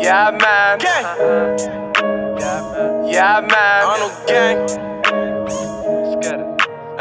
Yeah, man. Gang. Yeah, man. Arnold gang. Let's get it.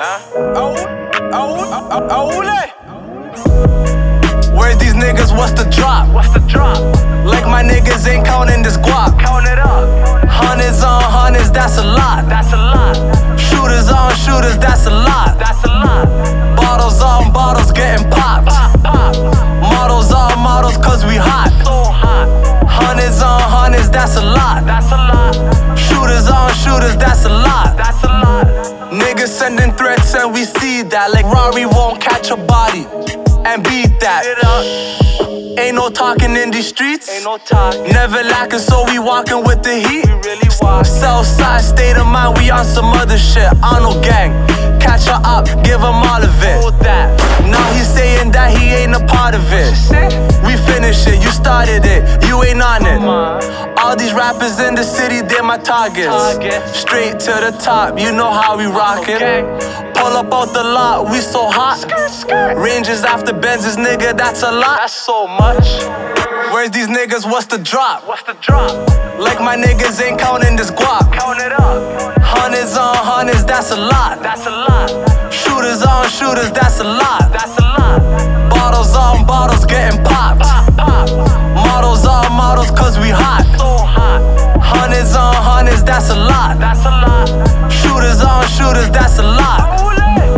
Where's these niggas? What's the drop? What's the drop? Like my niggas ain't counting this guap. Count it up. Hundreds on hundreds, that's a lot. That's a lot. Shooters on shooters, that's a lot. That's a lot. Bottles on bottles getting popped. Pop, pop. Models on models, cause we hot. So hot. Hundreds on hundreds, that's a lot. That's a lot. Shooters on shooters, that's a lot. That's a lot. Niggas sending threats and we see that. Like Rari won't catch a body and beat that. Get up. Ain't no talking in these streets. Ain't no talk. Never lacking, so we walking with the heat. We really walk. Southside state of mind, we on some other shit. Arnold gang, catch her up, give him all of it. Hold that. Now he's saying that he ain't a part of it. Shit. We finish it, you started it, you ain't on it. Come on. All these rappers in the city, they're my targets. Targets. Straight to the top, you know how we rockin'. Okay. Pull up out the lot, we so hot. Skirt, skirt. Ranges after Benzes, nigga, that's a lot. That's so much. Where's these niggas? What's the drop? What's the drop? Like my niggas ain't counting this guap. Count it up. Hundreds on hundreds, that's a lot. That's a lot. Shooters on shooters, that's a lot. That's a lot. Bottles on bottles getting popped. Pop, pop. Models on models, cause we hot. So hot. Hundreds on hundreds, that's a lot. That's a lot. Shooters on shooters, that's a lot. Ole.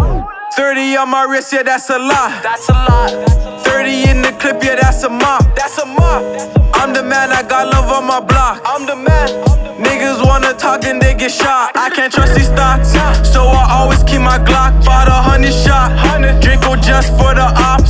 30 on my wrist, yeah, that's a lot. That's a lot. 30 in the clip, yeah, that's a mop. That's a mop. I'm the man, I got love on my block. I'm the man. Niggas wanna talk and they get shot. I can't trust these thoughts, so I always keep my Glock. Bought 100 shot, Draco just for the ops.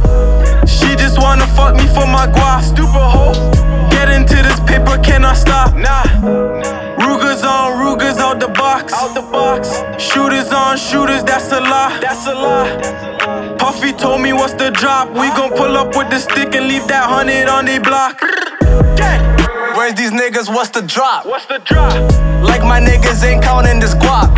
She just wanna fuck me for my guap. Stupid hoe. Get into this paper, cannot stop. Nah. Rugers on Rugers out the box. Out the box. Shooters on shooters, that's a lot. That's a lot. Puffy told me what's the drop. We gon' pull up with the stick and leave that 100 on they block. Where's these niggas? What's the drop? What's the drop? Like my niggas ain't counting this guap.